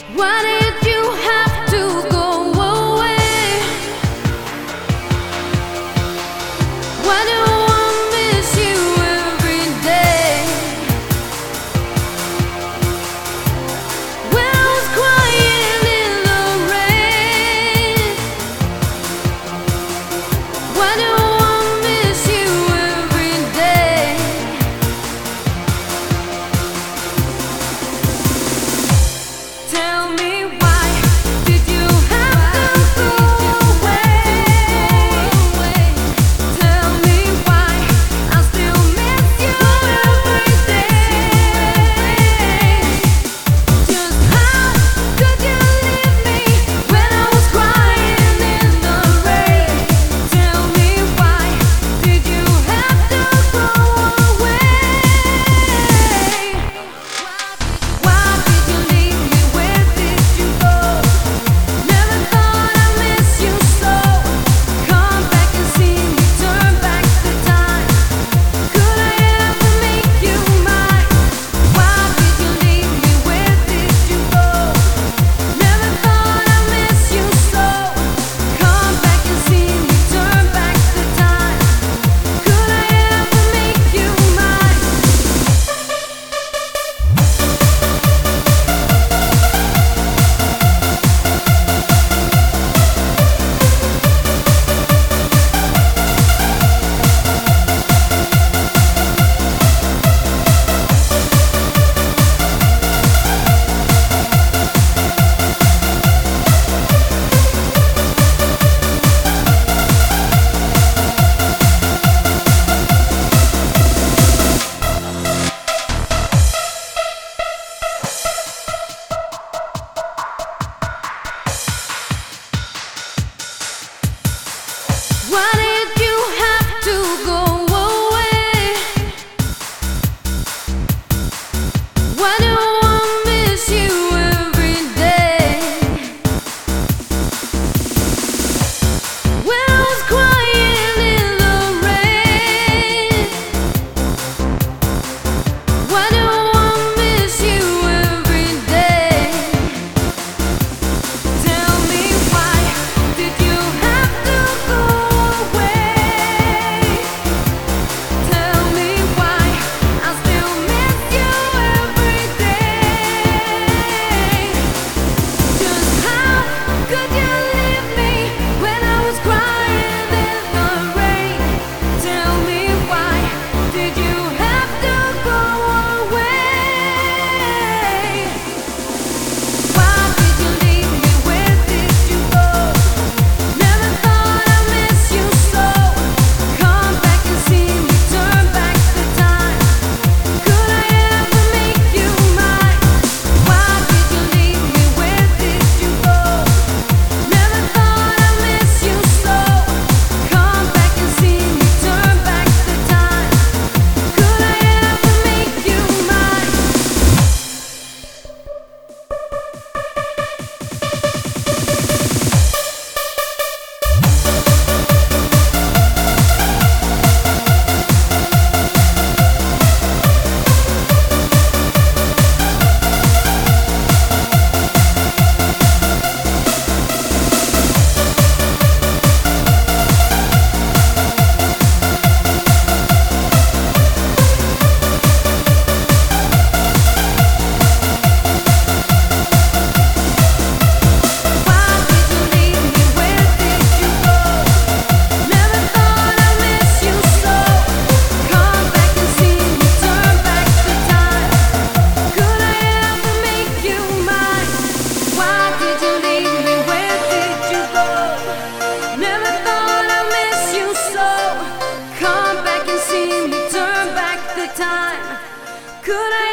Why did you have to go away? Why do I miss you every day? When I was crying in the rain, why do I miss you every day? Tell me why did you have to go away? Tell me why I still miss you every day. Just how could you leave me when I was crying in the rain? Tell me why did you have to go away? Why did you leave me? Where did you go? Never thought I'd miss you so. Come back and see me, turn back the time. Could I ever make you mine? Why did you leave me? Where did you go? Never thought I'd miss you so. Come back and see me, turn back the time. Could I ever make you mine? Why did you have to go away? Why do I miss you every day? When I was crying in the rain, why do I miss you every day? Tell me why did you have to go away? Tell me why I still miss you every day. Just how could you leave me when I was crying in the rain? Tell me why did you have to go away? Why did you leave me? Where did you go? Never thought I'd miss you so. Come back and see me, turn back the time. Could I ever make you mine? Why did you leave me? Where did you go? Never thought I'd miss you so. Come back and see me, turn back the time. Could I ever make you mine? Why did you leave me? Where did you go? Never thought I'd miss you so. Come back and see me, turn back the time. Could I ever make you mine? Why did you leave me? Where did you go? Never thought I'd miss you so. Come back and see me, turn back the time. Could I